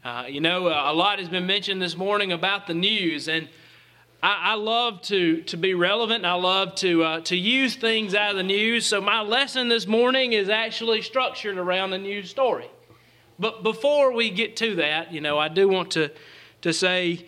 A lot has been mentioned this morning about the news, and I love to be relevant. I love to use things out of the news. So my lesson this morning is actually structured around a news story. But before we get to that, I do want to say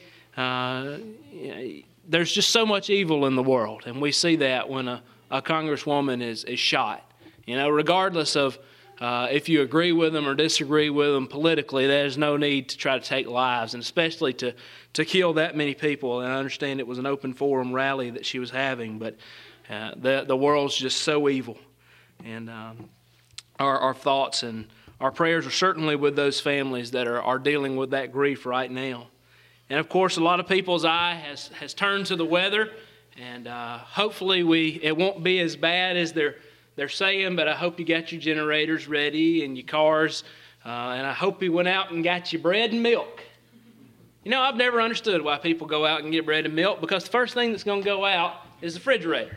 there's just so much evil in the world, and we see that when a congresswoman is shot. Regardless of if you agree with them or disagree with them politically, there's no need to try to take lives, and especially to kill that many people. And I understand it was an open forum rally that she was having, but the world's just so evil. And our thoughts and our prayers are certainly with those families that are dealing with that grief right now. And of course, a lot of people's eye has turned to the weather, and hopefully it won't be as bad as they're saying, but I hope you got your generators ready and your cars, and I hope you went out and got your bread and milk. I've never understood why people go out and get bread and milk, because the first thing that's going to go out is the refrigerator.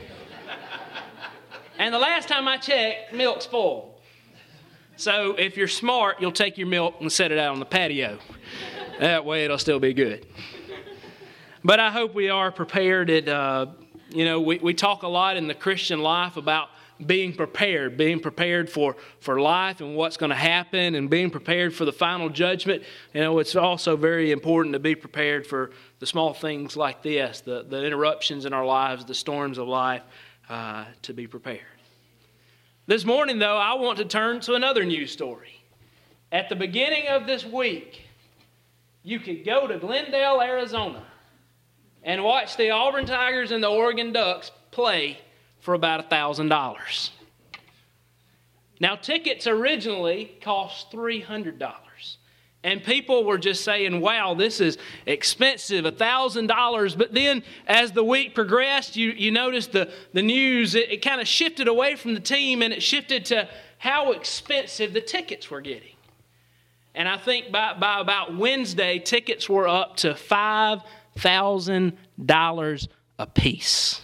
And the last time I checked, milk's full. So if you're smart, you'll take your milk and set it out on the patio. That way it'll still be good. But I hope we are prepared. We talk a lot in the Christian life about being prepared for life and what's going to happen, and being prepared for the final judgment. It's also very important to be prepared for the small things like this, the interruptions in our lives, the storms of life, to be prepared. This morning, though, I want to turn to another news story. At the beginning of this week, you could go to Glendale, Arizona, and watch the Auburn Tigers and the Oregon Ducks play for about $1,000. Now, tickets originally cost $300. And people were just saying, wow, this is expensive, $1,000. But then as the week progressed, you noticed the news, it kind of shifted away from the team, and it shifted to how expensive the tickets were getting. And I think by about Wednesday, tickets were up to $5,000 a piece.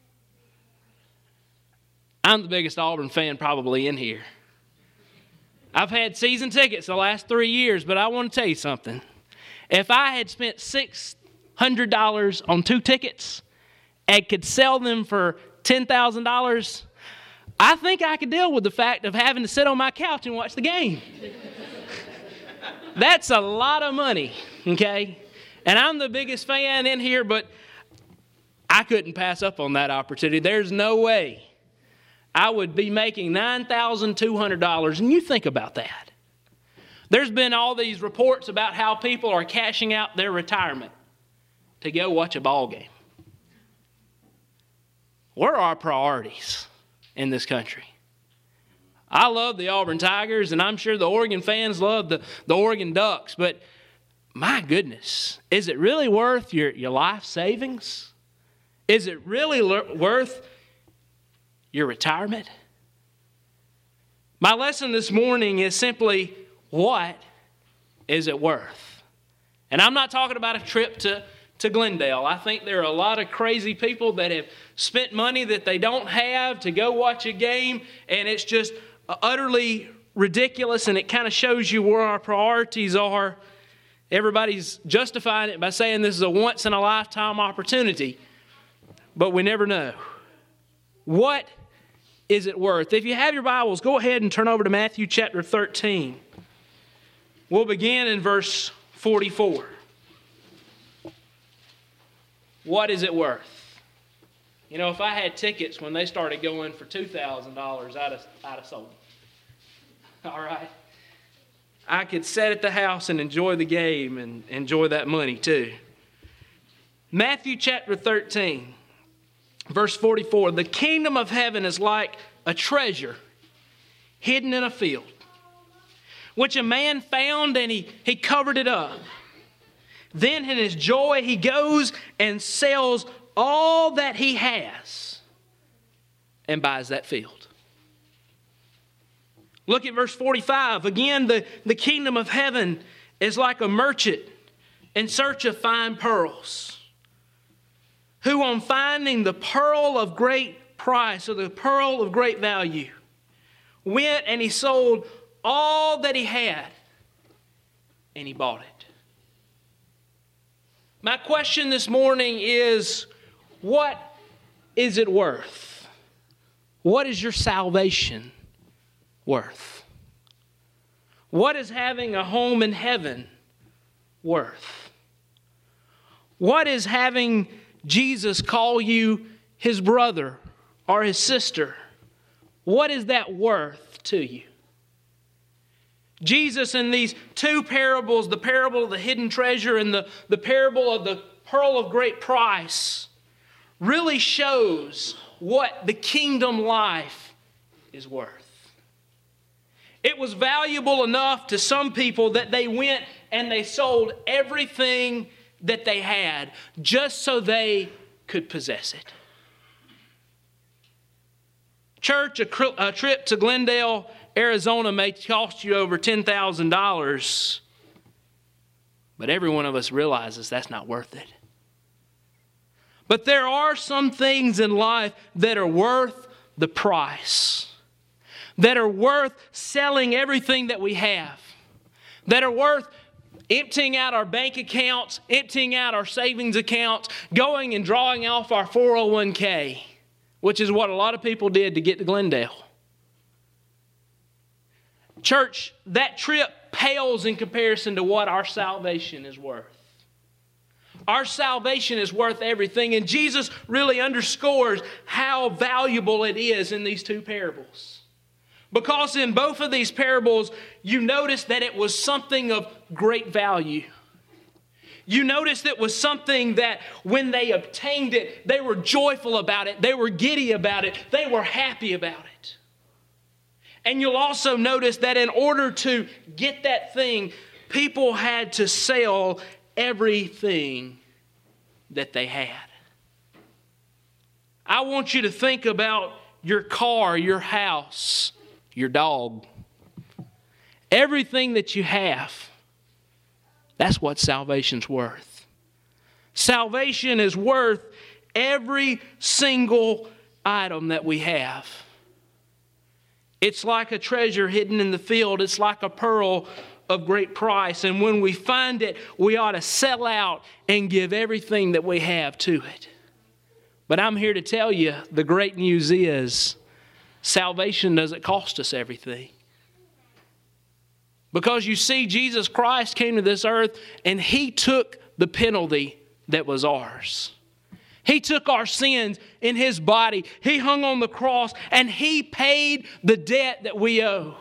I'm the biggest Auburn fan probably in here. I've had season tickets the last 3 years, but I want to tell you something. If I had spent $600 on 2 tickets and could sell them for $10,000, I think I could deal with the fact of having to sit on my couch and watch the game. That's a lot of money, okay? And I'm the biggest fan in here, but I couldn't pass up on that opportunity. There's no way I would be making $9,200. And you think about that. There's been all these reports about how people are cashing out their retirement to go watch a ball game. Where are our priorities in this country? I love the Auburn Tigers, and I'm sure the Oregon fans love the Oregon Ducks, but my goodness, is it really worth your life savings? Is it really worth your retirement? My lesson this morning is simply, what is it worth? And I'm not talking about a trip to Glendale. I think there are a lot of crazy people that have spent money that they don't have to go watch a game, and it's just utterly ridiculous, and it kind of shows you where our priorities are. Everybody's justifying it by saying this is a once-in-a-lifetime opportunity, but we never know. What is it worth? If you have your Bibles, go ahead and turn over to Matthew chapter 13. We'll begin in verse 44. What is it worth? If I had tickets when they started going for $2,000, I'd have sold them. All right? I could sit at the house and enjoy the game and enjoy that money too. Matthew chapter 13. Verse 44, the kingdom of heaven is like a treasure hidden in a field, which a man found, and he covered it up. Then in his joy he goes and sells all that he has and buys that field. Look at verse 45. Again, the kingdom of heaven is like a merchant in search of fine pearls, who on finding the pearl of great price, or the pearl of great value, went and he sold all that he had and He bought it. My question this morning is, what is it worth? What is your salvation worth? What is having a home in heaven worth? What is having Jesus call you His brother or His sister? What is that worth to you? Jesus in these two parables, the parable of the hidden treasure and the parable of the pearl of great price, really shows what the kingdom life is worth. It was valuable enough to some people that they went and they sold everything that they had just so they could possess it. Church, a trip to Glendale, Arizona may cost you over $10,000, but every one of us realizes that's not worth it. But there are some things in life that are worth the price, that are worth selling everything that we have, that are worth emptying out our bank accounts, emptying out our savings accounts, going and drawing off our 401k, which is what a lot of people did to get to Glendale. Church, that trip pales in comparison to what our salvation is worth. Our salvation is worth everything, and Jesus really underscores how valuable it is in these two parables. Because in both of these parables, you notice that it was something of great value. You notice it was something that when they obtained it, they were joyful about it, they were giddy about it, they were happy about it. And you'll also notice that in order to get that thing, people had to sell everything that they had. I want you to think about your car, your house, your dog. Everything that you have, that's what salvation's worth. Salvation is worth every single item that we have. It's like a treasure hidden in the field. It's like a pearl of great price. And when we find it, we ought to sell out and give everything that we have to it. But I'm here to tell you, the great news is, salvation doesn't cost us everything. Because you see, Jesus Christ came to this earth and He took the penalty that was ours. He took our sins in His body. He hung on the cross and He paid the debt that we owe.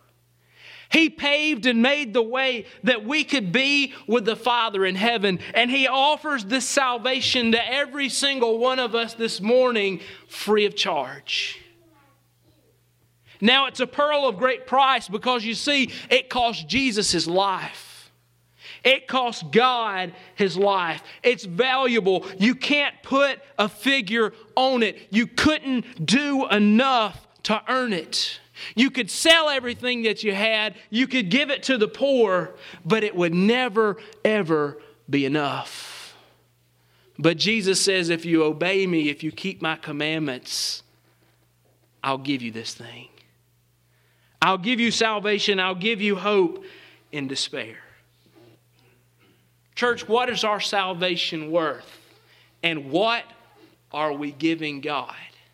He paved and made the way that we could be with the Father in heaven. And He offers this salvation to every single one of us this morning free of charge. Now, it's a pearl of great price because you see, it cost Jesus His life. It cost God His life. It's valuable. You can't put a figure on it. You couldn't do enough to earn it. You could sell everything that you had. You could give it to the poor, but it would never, ever be enough. But Jesus says, if you obey me, if you keep my commandments, I'll give you this thing. I'll give you salvation. I'll give you hope in despair. Church, what is our salvation worth? And what are we giving God?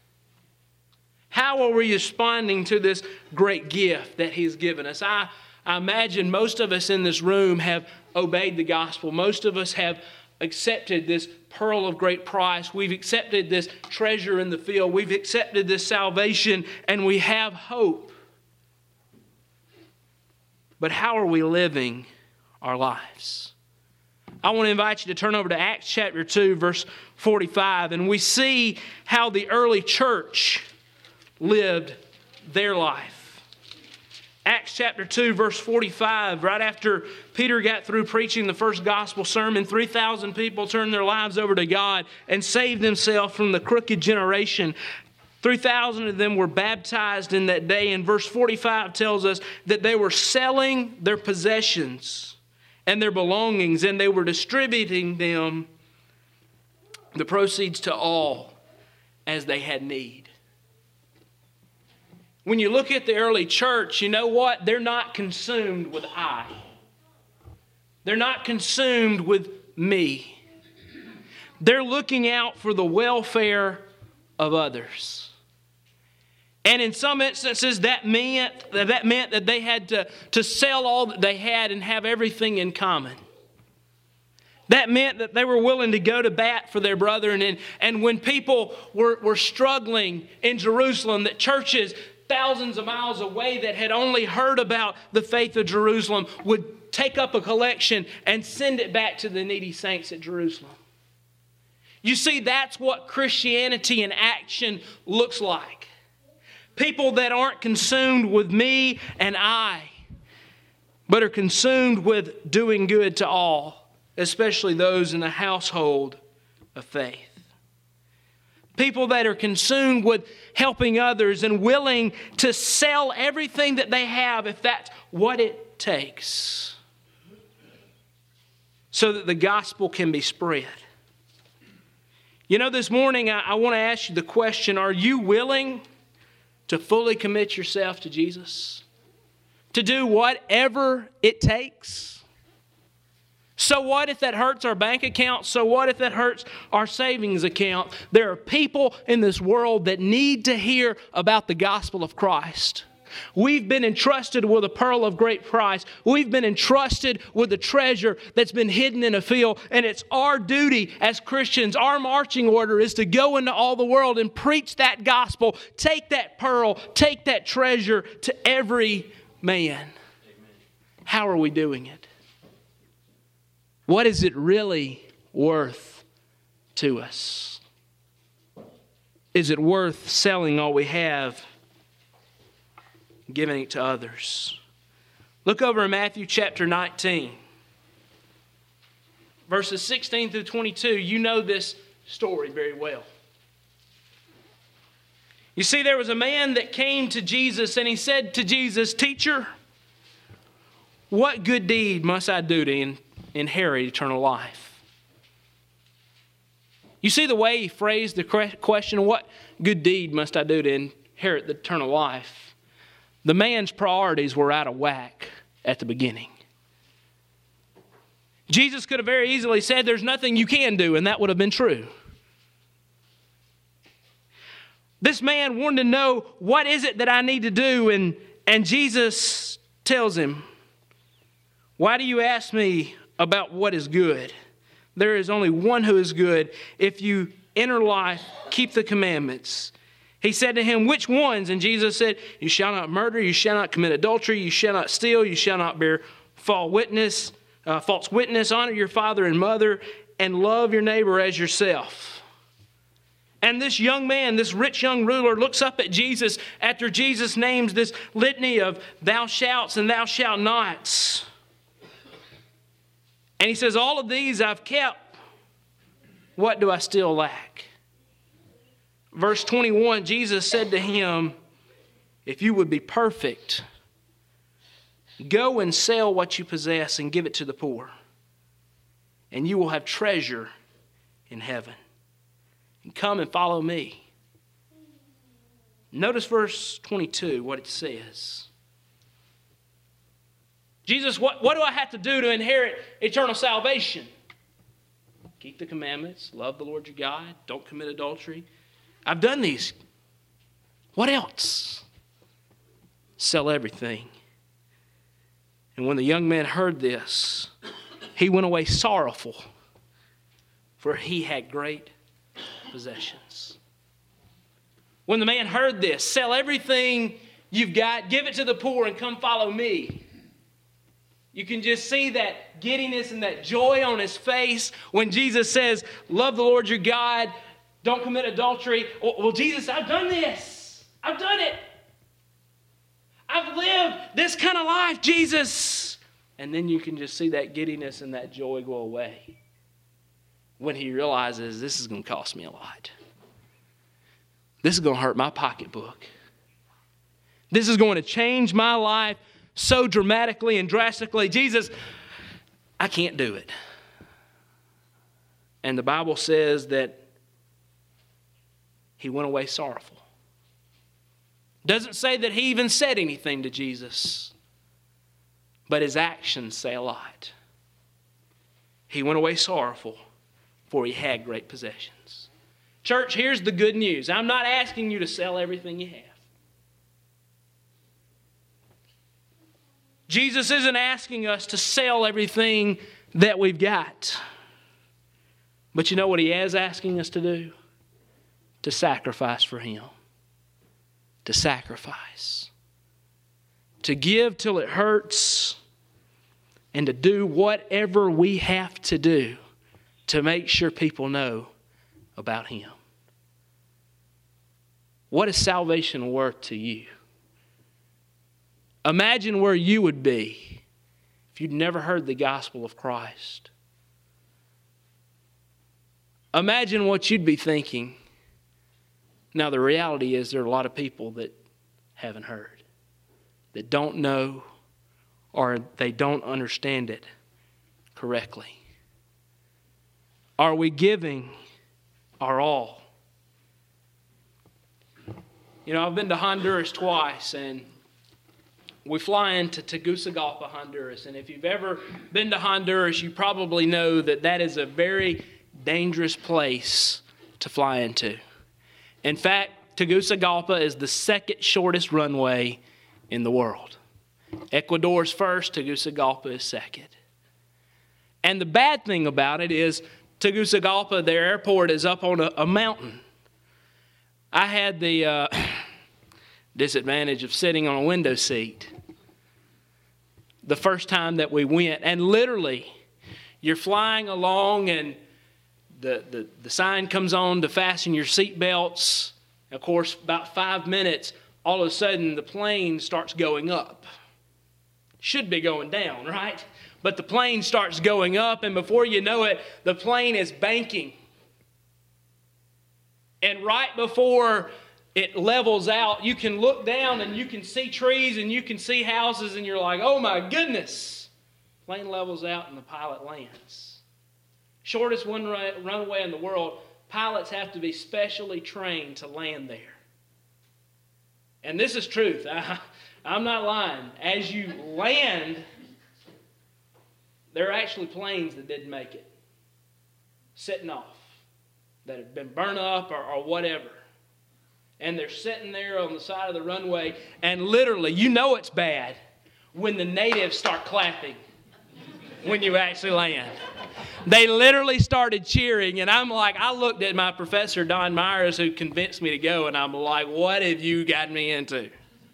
How are we responding to this great gift that He's given us? I imagine most of us in this room have obeyed the gospel. Most of us have accepted this pearl of great price. We've accepted this treasure in the field. We've accepted this salvation, and we have hope. But how are we living our lives? I want to invite you to turn over to Acts chapter 2, verse 45, and we see how the early church lived their life. Acts chapter 2, verse 45, right after Peter got through preaching the first gospel sermon, 3,000 people turned their lives over to God and saved themselves from the crooked generation. 3,000 of them were baptized in that day, and verse 45 tells us that they were selling their possessions and their belongings, and they were distributing them, the proceeds, to all as they had need. When you look at the early church, you know what? They're not consumed with I. They're not consumed with me. They're looking out for the welfare of others. And in some instances, that meant that they had to sell all that they had and have everything in common. That meant that they were willing to go to bat for their brethren. And when people were struggling in Jerusalem, that churches thousands of miles away that had only heard about the faith of Jerusalem would take up a collection and send it back to the needy saints at Jerusalem. You see, that's what Christianity in action looks like. People that aren't consumed with me and I, but are consumed with doing good to all, especially those in the household of faith. People that are consumed with helping others and willing to sell everything that they have if that's what it takes, so that the gospel can be spread. You know, this morning I want to ask you the question, are you willing to fully commit yourself to Jesus? To do whatever it takes? So what if that hurts our bank account? So what if that hurts our savings account? There are people in this world that need to hear about the gospel of Christ. We've been entrusted with a pearl of great price. We've been entrusted with a treasure that's been hidden in a field. And it's our duty as Christians, our marching order is to go into all the world and preach that gospel. Take that pearl, take that treasure to every man. Amen. How are we doing it? What is it really worth to us? Is it worth selling all we have, giving it to others? Look over in Matthew chapter 19, verses 16 through 22. You know this story very well. You see, there was a man that came to Jesus and he said to Jesus, "Teacher, what good deed must I do to inherit eternal life?" You see the way he phrased the question, what good deed must I do to inherit the eternal life? The man's priorities were out of whack at the beginning. Jesus could have very easily said, "There's nothing you can do," and that would have been true. This man wanted to know, what is it that I need to do? And Jesus tells him, "Why do you ask me about what is good? There is only one who is good. If you enter life, keep the commandments." He said to him, "Which ones?" And Jesus said, "You shall not murder, you shall not commit adultery, you shall not steal, you shall not bear false witness, honor your father and mother, and love your neighbor as yourself." And this young man, this rich young ruler, looks up at Jesus after Jesus names this litany of thou shalt and thou shalt nots. And he says, "All of these I've kept. What do I still lack?" Verse 21, Jesus said to him, "If you would be perfect, go and sell what you possess and give it to the poor, and you will have treasure in heaven. And come and follow me." Notice verse 22, what it says. Jesus, what do I have to do to inherit eternal salvation? Keep the commandments, love the Lord your God, don't commit adultery. I've done these. What else? Sell everything. And when the young man heard this, he went away sorrowful, for he had great possessions. When the man heard this, sell everything you've got, give it to the poor, and come follow me. You can just see that giddiness and that joy on his face when Jesus says, love the Lord your God, don't commit adultery. Well, Jesus, I've done this. I've done it. I've lived this kind of life, Jesus. And then you can just see that giddiness and that joy go away when he realizes this is going to cost me a lot. This is going to hurt my pocketbook. This is going to change my life so dramatically and drastically. Jesus, I can't do it. And the Bible says that he went away sorrowful. Doesn't say that he even said anything to Jesus, but his actions say a lot. he went away sorrowful, for he had great possessions. Church, here's the good news. I'm not asking you to sell everything you have. Jesus isn't asking us to sell everything that we've got. But you know what he is asking us to do? To sacrifice for him. To sacrifice. To give till it hurts. And to do whatever we have to do to make sure people know about him. What is salvation worth to you? Imagine where you would be if you'd never heard the gospel of Christ. Imagine what you'd be thinking. Now, the reality is there are a lot of people that haven't heard, that don't know, or they don't understand it correctly. Are we giving our all? You know, I've been to Honduras twice, and we fly into Tegucigalpa, Honduras. And if you've ever been to Honduras, you probably know that that is a very dangerous place to fly into. In fact, Tegucigalpa is the second shortest runway in the world. Ecuador's first, Tegucigalpa is second. And the bad thing about it is Tegucigalpa, their airport, is up on a mountain. I had the disadvantage of sitting on a window seat the first time that we went. And literally, you're flying along and the sign comes on to fasten your seat belts. Of course, about 5 minutes, all of a sudden the plane starts going up. Should be going down, right? But the plane starts going up, and before you know it, the plane is banking. And right before it levels out, you can look down and you can see trees and you can see houses, and you're like, oh my goodness. Plane levels out and the pilot lands. Shortest runway in the world, pilots have to be specially trained to land there. And this is truth. I'm not lying. As you land, there are actually planes that didn't make it, sitting off, that have been burnt up or whatever. And they're sitting there on the side of the runway, and literally, you know it's bad when the natives start clapping when you actually land. They literally started cheering, and I'm like, I looked at my professor, Don Myers, who convinced me to go, and I'm like, what have you got me into?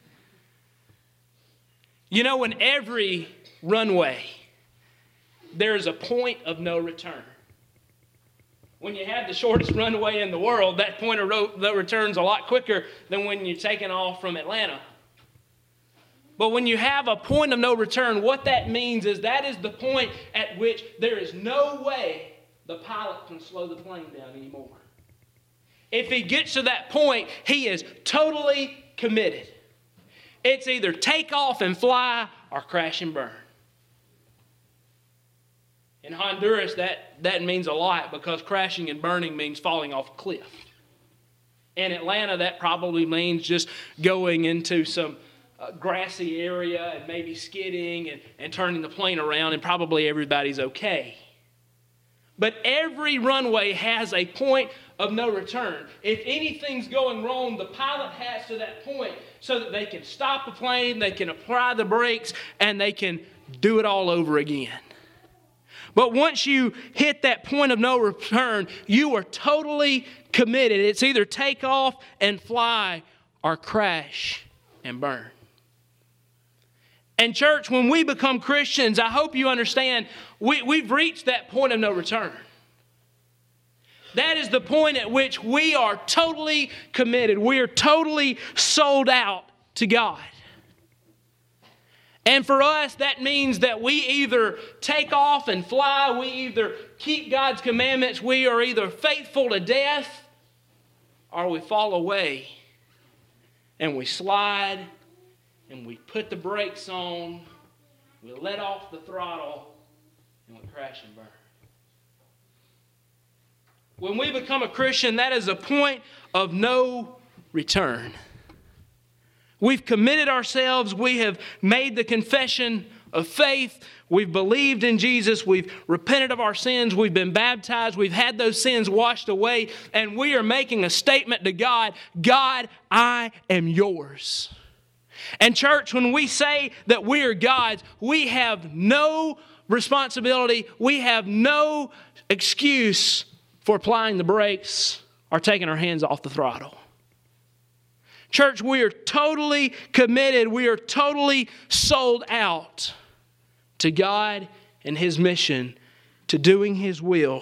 You know, in every runway, there's a point of no return. When you have the shortest runway in the world, that point of no return's a lot quicker than when you're taking off from Atlanta. But when you have a point of no return, what that means is that is the point at which there is no way the pilot can slow the plane down anymore. If he gets to that point, he is totally committed. It's either take off and fly or crash and burn. In Honduras, that means a lot because crashing and burning means falling off a cliff. In Atlanta, that probably means just going into some grassy area and maybe skidding and turning the plane around, and probably everybody's okay. But every runway has a point of no return. If anything's going wrong, the pilot has to that point so that they can stop the plane, they can apply the brakes, and they can do it all over again. But once you hit that point of no return, you are totally committed. It's either take off and fly or crash and burn. And church, when we become Christians, I hope you understand, we've reached that point of no return. That is the point at which we are totally committed. We are totally sold out to God. And for us, that means that we either take off and fly, we either keep God's commandments, we are either faithful to death, or we fall away and we slide and we put the brakes on, we let off the throttle, and we crash and burn. When we become a Christian, that is a point of no return. We've committed ourselves. We have made the confession of faith. We've believed in Jesus. We've repented of our sins. We've been baptized. We've had those sins washed away. And we are making a statement to God, God, I am yours. And church, when we say that we are God's, we have no responsibility. We have no excuse for applying the brakes or taking our hands off the throttle. Church, we are totally committed. We are totally sold out to God and His mission, to doing His will,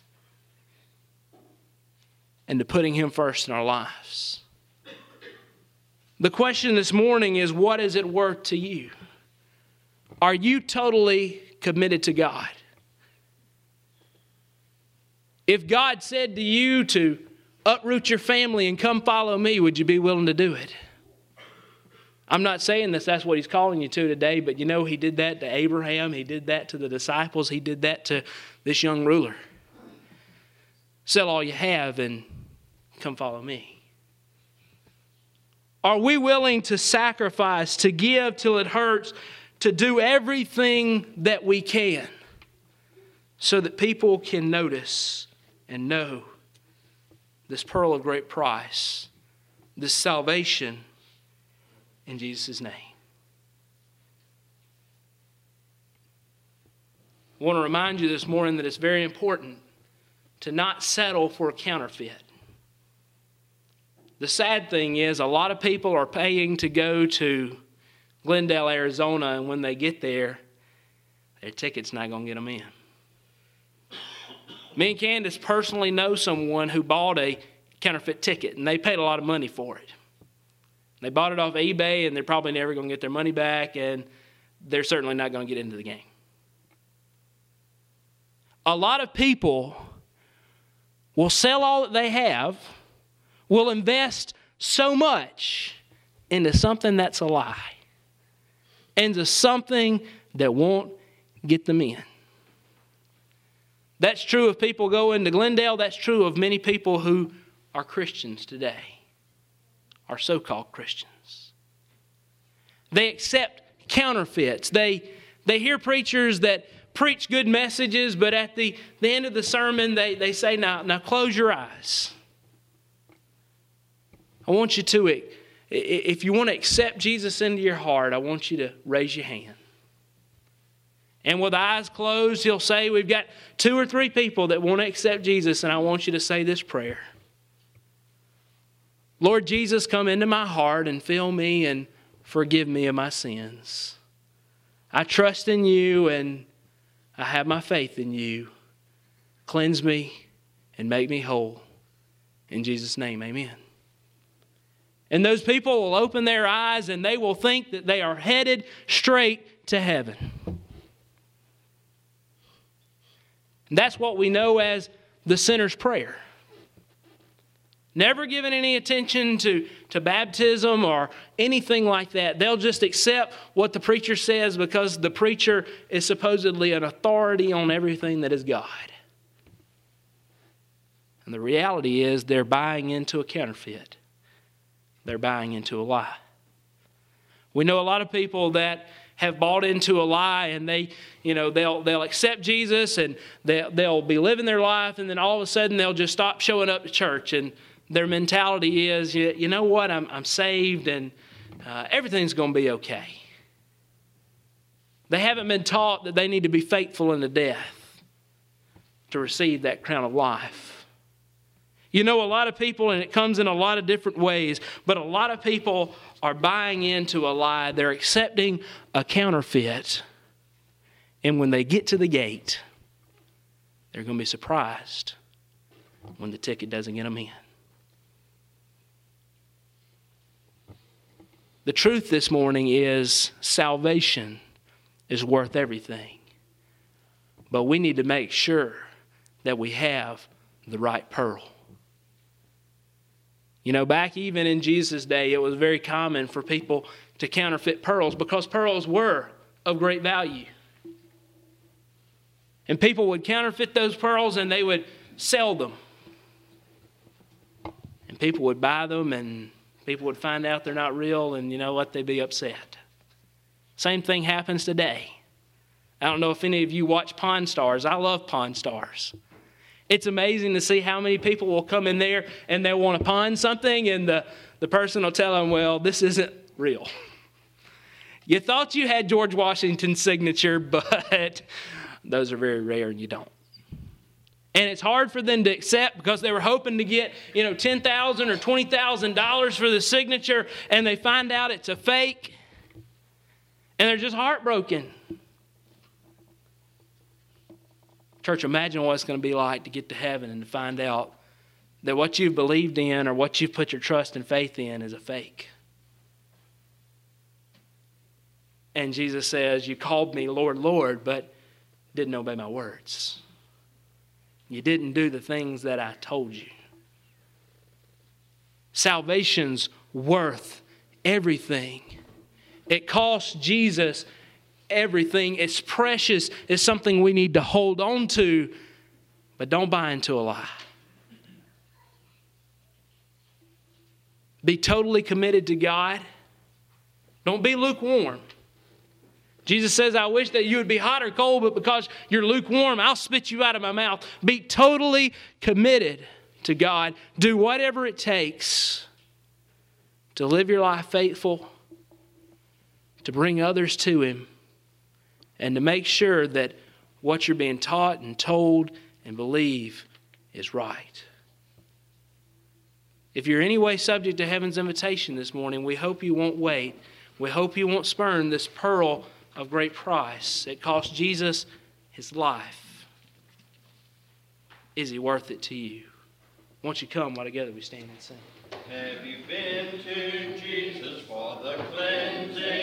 and to putting Him first in our lives. The question this morning is, what is it worth to you? Are you totally committed to God? If God said to you to uproot your family and come follow me, would you be willing to do it? I'm not saying that's what He's calling you to today, but you know He did that to Abraham. He did that to the disciples. He did that to this young ruler. Sell all you have and come follow me. Are we willing to sacrifice, to give till it hurts, to do everything that we can so that people can notice and know this pearl of great price, this salvation in Jesus' name? I want to remind you this morning that it's very important to not settle for a counterfeit. The sad thing is, a lot of people are paying to go to Glendale, Arizona, and when they get there, their ticket's not going to get them in. Me and Candace personally know someone who bought a counterfeit ticket, and they paid a lot of money for it. They bought it off eBay, and they're probably never going to get their money back, and they're certainly not going to get into the game. A lot of people will sell all that they have, will invest so much into something that's a lie, into something that won't get them in. That's true of people going to Glendale. That's true of many people who are Christians today, are so-called Christians. They accept counterfeits. They hear preachers that preach good messages, but at the end of the sermon, they say, now close your eyes. I want you to, if you want to accept Jesus into your heart, I want you to raise your hand. And with eyes closed, he'll say, we've got 2 or 3 people that want to accept Jesus, and I want you to say this prayer. Lord Jesus, come into my heart and fill me and forgive me of my sins. I trust in you and I have my faith in you. Cleanse me and make me whole. In Jesus' name, amen. And those people will open their eyes and they will think that they are headed straight to heaven. And that's what we know as the sinner's prayer. Never giving any attention to baptism or anything like that. They'll just accept what the preacher says because the preacher is supposedly an authority on everything that is God. And the reality is they're buying into a counterfeit. They're buying into a lie. We know a lot of people that have bought into a lie, and they'll accept Jesus and they'll be living their life, and then all of a sudden they'll just stop showing up to church, and their mentality is, you know what, I'm saved and everything's going to be okay. They haven't been taught that they need to be faithful unto death to receive that crown of life. You know, a lot of people, and it comes in a lot of different ways, but a lot of people are buying into a lie. They're accepting a counterfeit. And when they get to the gate, they're going to be surprised when the ticket doesn't get them in. The truth this morning is salvation is worth everything. But we need to make sure that we have the right pearl. You know, back even in Jesus' day, it was very common for people to counterfeit pearls because pearls were of great value. And people would counterfeit those pearls and they would sell them. And people would buy them and people would find out they're not real, and you know what? They'd be upset. Same thing happens today. I don't know if any of you watch Pawn Stars. I love Pawn Stars. It's amazing to see how many people will come in there and they want to pawn something, and the person will tell them, well, this isn't real. You thought you had George Washington's signature, but those are very rare and you don't. And it's hard for them to accept because they were hoping to get, $10,000 or $20,000 for the signature, and they find out it's a fake, and they're just heartbroken. Church, imagine what it's going to be like to get to heaven and to find out that what you've believed in or what you've put your trust and faith in is a fake. And Jesus says, you called me Lord, Lord, but didn't obey my words. You didn't do the things that I told you. Salvation's worth everything. It costs Jesus everything. It's precious. It's something we need to hold on to, but don't buy into a lie. Be totally committed to God. Don't be lukewarm. Jesus says, I wish that you would be hot or cold, but because you're lukewarm, I'll spit you out of my mouth. Be totally committed to God. Do whatever it takes to live your life faithful, to bring others to Him, and to make sure that what you're being taught and told and believe is right. If you're any way subject to heaven's invitation this morning, we hope you won't wait. We hope you won't spurn this pearl of great price. It cost Jesus His life. Is He worth it to you? Won't you come while together we stand and sing? Have you been to Jesus for the cleansing?